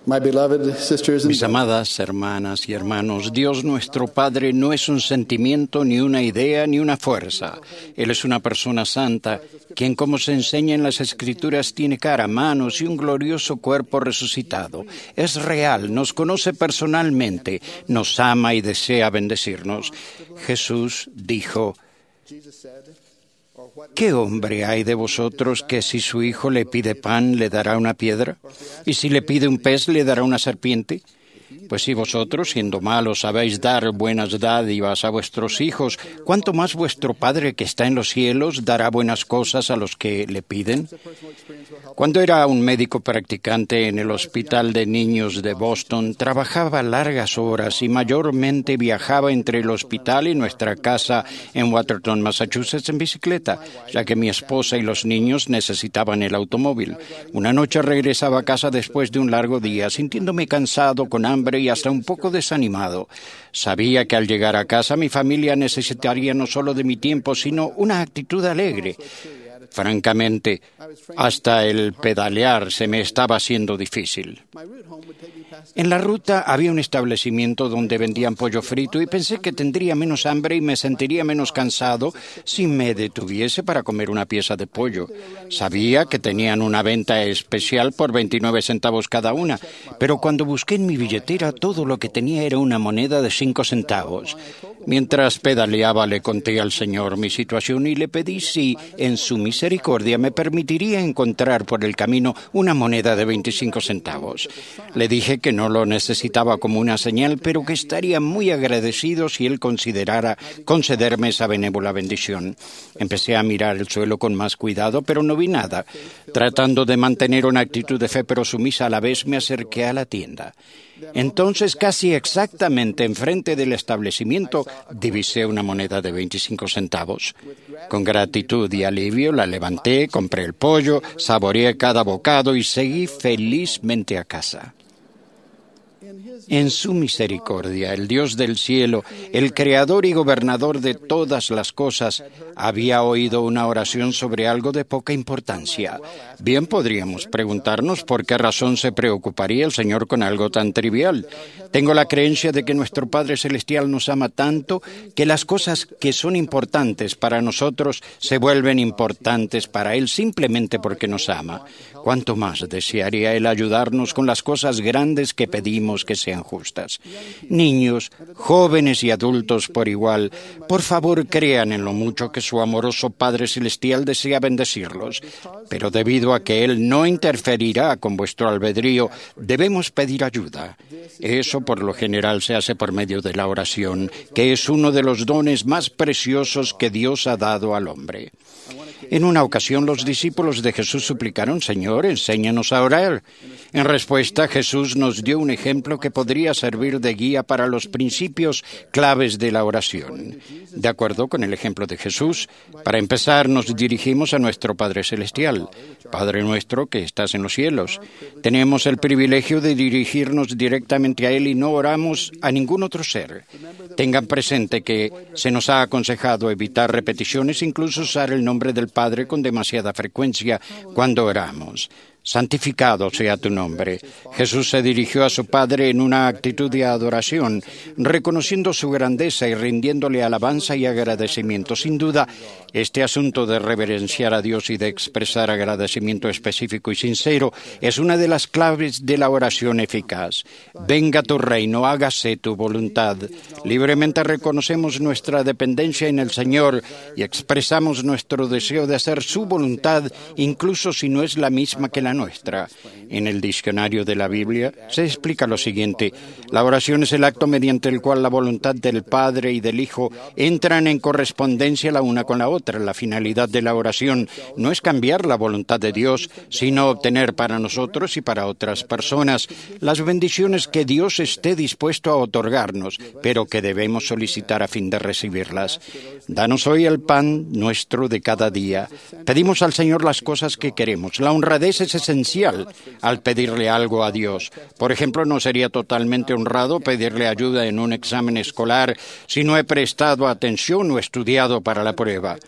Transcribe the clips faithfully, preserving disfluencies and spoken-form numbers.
My beloved sisters and Mis amadas hermanas y hermanos, Dios nuestro Padre no es un sentimiento, ni una idea, ni una fuerza. Él es una persona santa, quien, como se enseña en las Escrituras, tiene cara, manos y un glorioso cuerpo resucitado. Es real, nos conoce personalmente, nos ama y desea bendecirnos. Jesús dijo: ¿qué hombre hay de vosotros que si su hijo le pide pan le dará una piedra? ¿Y si le pide un pez le dará una serpiente? Pues si vosotros, siendo malos, sabéis dar buenas dádivas a vuestros hijos, ¿cuánto más vuestro Padre que está en los cielos dará buenas cosas a los que le piden? Cuando era un médico practicante en el Hospital de Niños de Boston, trabajaba largas horas y mayormente viajaba entre el hospital y nuestra casa en Watertown, Massachusetts, en bicicleta, ya que mi esposa y los niños necesitaban el automóvil. Una noche regresaba a casa después de un largo día, sintiéndome cansado, con hambre y hasta un poco desanimado. Sabía que al llegar a casa mi familia necesitaría no solo de mi tiempo, sino una actitud alegre. Francamente, hasta el pedalear se me estaba haciendo difícil. En la ruta había un establecimiento donde vendían pollo frito y pensé que tendría menos hambre y me sentiría menos cansado si me detuviese para comer una pieza de pollo. Sabía que tenían una venta especial por veintinueve centavos cada una, pero cuando busqué en mi billetera todo lo que tenía era una moneda de cinco centavos. Mientras pedaleaba le conté al Señor mi situación y le pedí si, en su misericordia, me permitiría encontrar por el camino una moneda de veinticinco centavos. Le dije que no lo necesitaba como una señal, pero que estaría muy agradecido si él considerara concederme esa benévola bendición. Empecé a mirar el suelo con más cuidado, pero no vi nada. Tratando de mantener una actitud de fe pero sumisa a la vez, me acerqué a la tienda. Entonces, casi exactamente enfrente del establecimiento, divisé una moneda de veinticinco centavos. Con gratitud y alivio la levanté, compré el pollo, saboreé cada bocado y seguí felizmente a casa. En su misericordia, el Dios del cielo, el creador y gobernador de todas las cosas, había oído una oración sobre algo de poca importancia. Bien podríamos preguntarnos por qué razón se preocuparía el Señor con algo tan trivial. Tengo la creencia de que nuestro Padre Celestial nos ama tanto que las cosas que son importantes para nosotros se vuelven importantes para Él simplemente porque nos ama. ¿Cuánto más desearía Él ayudarnos con las cosas grandes que pedimos que sean justas? Niños, jóvenes y adultos por igual, por favor crean en lo mucho que su amoroso Padre Celestial desea bendecirlos. Pero debido a que Él no interferirá con vuestro albedrío, debemos pedir ayuda. Eso por lo general se hace por medio de la oración, que es uno de los dones más preciosos que Dios ha dado al hombre. En una ocasión los discípulos de Jesús suplicaron: Señor, enséñanos a orar. En respuesta, Jesús nos dio un ejemplo que podría servir de guía para los principios claves de la oración. De acuerdo con el ejemplo de Jesús, para empezar nos dirigimos a nuestro Padre Celestial. Padre nuestro que estás en los cielos. Tenemos el privilegio de dirigirnos directamente a Él y no oramos a ningún otro ser. Tengan presente que se nos ha aconsejado evitar repeticiones, incluso usar el nombre del Padre con demasiada frecuencia cuando oramos. Santificado sea tu nombre. Jesús se dirigió a su Padre en una actitud de adoración, reconociendo su grandeza y rindiéndole alabanza y agradecimiento. Sin duda, este asunto de reverenciar a Dios y de expresar agradecimiento específico y sincero es una de las claves de la oración eficaz. Venga tu reino, hágase tu voluntad. Libremente reconocemos nuestra dependencia en el Señor y expresamos nuestro deseo de hacer su voluntad, incluso si no es la misma que la nuestra. En el diccionario de la Biblia se explica lo siguiente: la oración es el acto mediante el cual la voluntad del Padre y del Hijo entran en correspondencia la una con la otra. La finalidad de la oración no es cambiar la voluntad de Dios, sino obtener para nosotros y para otras personas las bendiciones que Dios esté dispuesto a otorgarnos, pero que debemos solicitar a fin de recibirlas. Danos hoy el pan nuestro de cada día. Pedimos al Señor las cosas que queremos. La honradez es esencial al pedirle algo a Dios. Por ejemplo, no sería totalmente honrado pedirle ayuda en un examen escolar si no he prestado atención o estudiado para la prueba.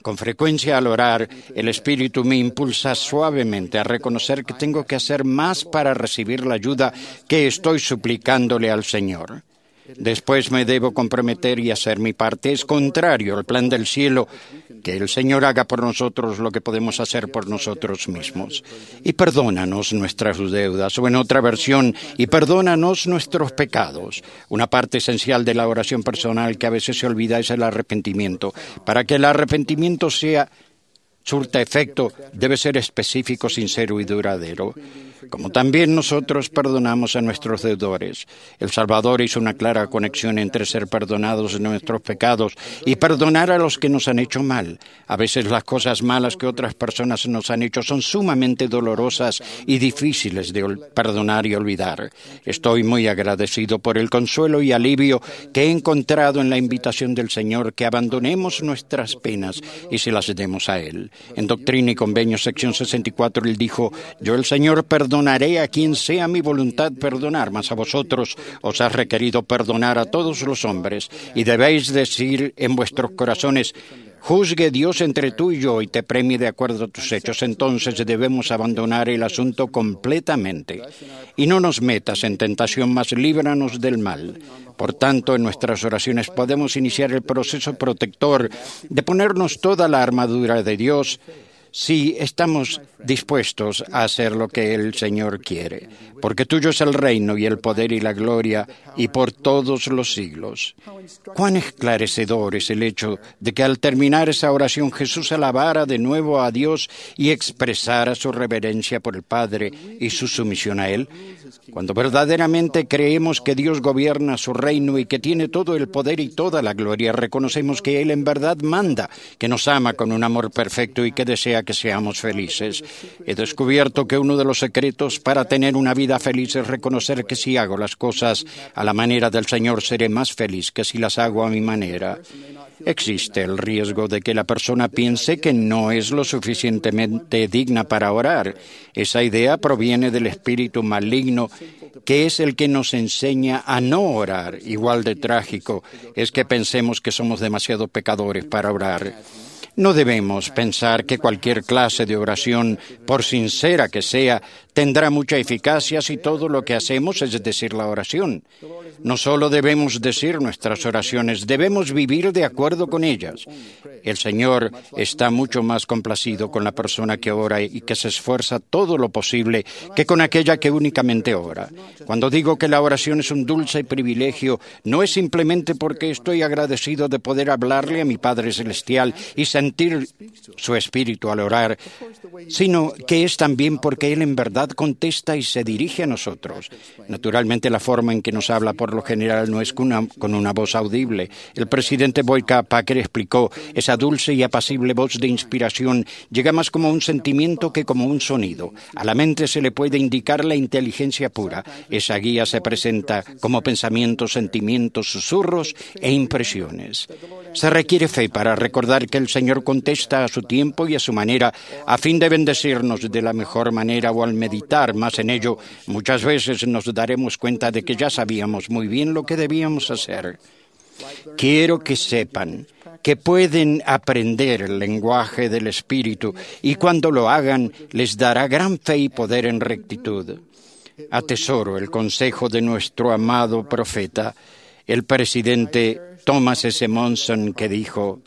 Con frecuencia al orar, el Espíritu me impulsa suavemente a reconocer que tengo que hacer más para recibir la ayuda que estoy suplicándole al Señor. Después me debo comprometer y hacer mi parte. Es contrario al plan del cielo que el Señor haga por nosotros lo que podemos hacer por nosotros mismos. Y perdónanos nuestras deudas, o en otra versión, y perdónanos nuestros pecados. Una parte esencial de la oración personal que a veces se olvida es el arrepentimiento. Para que el arrepentimiento sea surta efecto, debe ser específico, sincero y duradero. Como también nosotros perdonamos a nuestros deudores. El Salvador hizo una clara conexión entre ser perdonados de nuestros pecados y perdonar a los que nos han hecho mal. A veces las cosas malas que otras personas nos han hecho son sumamente dolorosas y difíciles de perdonar y olvidar. Estoy muy agradecido por el consuelo y alivio que he encontrado en la invitación del Señor que abandonemos nuestras penas y se las demos a Él. En Doctrina y Convenios, sección sesenta y cuatro, Él dijo: yo, el Señor, perdonaré a quien sea mi voluntad perdonar, mas a vosotros os ha requerido perdonar a todos los hombres, y debéis decir en vuestros corazones: juzgue Dios entre tú y yo y te premie de acuerdo a tus hechos. Entonces debemos abandonar el asunto completamente. Y no nos metas en tentación, mas líbranos del mal. Por tanto, en nuestras oraciones podemos iniciar el proceso protector de ponernos toda la armadura de Dios si estamos dispuestos a hacer lo que el Señor quiere, porque tuyo es el reino y el poder y la gloria y por todos los siglos. Cuán esclarecedor es el hecho de que al terminar esa oración Jesús alabara de nuevo a Dios y expresara su reverencia por el Padre y su sumisión a Él. Cuando verdaderamente creemos que Dios gobierna su reino y que tiene todo el poder y toda la gloria, reconocemos que Él en verdad manda, que nos ama con un amor perfecto y que desea que seamos felices. He descubierto que uno de los secretos para tener una vida feliz es reconocer que si hago las cosas a la manera del Señor seré más feliz que si las hago a mi manera. Existe el riesgo de que la persona piense que no es lo suficientemente digna para orar. Esa idea proviene del espíritu maligno, que es el que nos enseña a no orar. Igual de trágico es que pensemos que somos demasiado pecadores para orar. No debemos pensar que cualquier clase de oración, por sincera que sea, tendrá mucha eficacia si todo lo que hacemos es decir la oración. No solo debemos decir nuestras oraciones, debemos vivir de acuerdo con ellas. El Señor está mucho más complacido con la persona que ora y que se esfuerza todo lo posible que con aquella que únicamente ora. Cuando digo que la oración es un dulce privilegio, no es simplemente porque estoy agradecido de poder hablarle a mi Padre Celestial y sentir su espíritu al orar, sino que es también porque Él en verdad contesta y se dirige a nosotros. Naturalmente, la forma en que nos habla por lo general no es con una, con una voz audible. El presidente Boyka Packer explicó: esa dulce y apacible voz de inspiración llega más como un sentimiento que como un sonido. A la mente se le puede indicar la inteligencia pura. Esa guía se presenta como pensamientos, sentimientos, susurros e impresiones. Se requiere fe para recordar que el Señor contesta a su tiempo y a su manera, a fin de bendecirnos de la mejor manera, o al meditar más en ello, muchas veces nos daremos cuenta de que ya sabíamos muy bien lo que debíamos hacer. Quiero que sepan que pueden aprender el lenguaje del Espíritu y cuando lo hagan les dará gran fe y poder en rectitud. Atesoro el consejo de nuestro amado profeta, el presidente Thomas S. Monson, que dijo: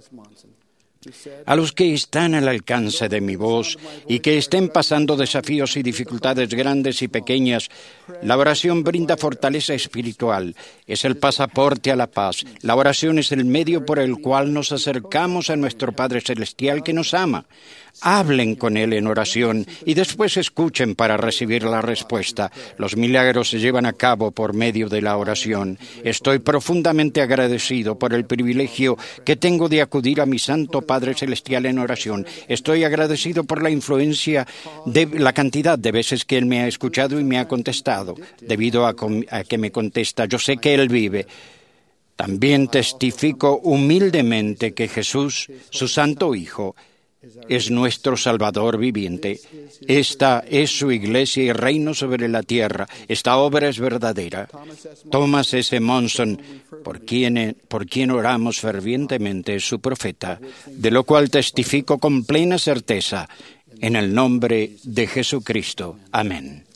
a los que están al alcance de mi voz y que estén pasando desafíos y dificultades grandes y pequeñas, la oración brinda fortaleza espiritual, es el pasaporte a la paz. La oración es el medio por el cual nos acercamos a nuestro Padre Celestial que nos ama. Hablen con Él en oración y después escuchen para recibir la respuesta. Los milagros se llevan a cabo por medio de la oración. Estoy profundamente agradecido por el privilegio que tengo de acudir a mi Santo Padre Celestial en oración. Estoy agradecido por la influencia de la cantidad de veces que Él me ha escuchado y me ha contestado. Debido a, a que me contesta, yo sé que Él vive. También testifico humildemente que Jesús, su Santo Hijo, es nuestro Salvador viviente. Esta es su iglesia y reino sobre la tierra. Esta obra es verdadera. Thomas S. Monson, por quien, por quien oramos fervientemente, es su profeta, de lo cual testifico con plena certeza, en el nombre de Jesucristo. Amén.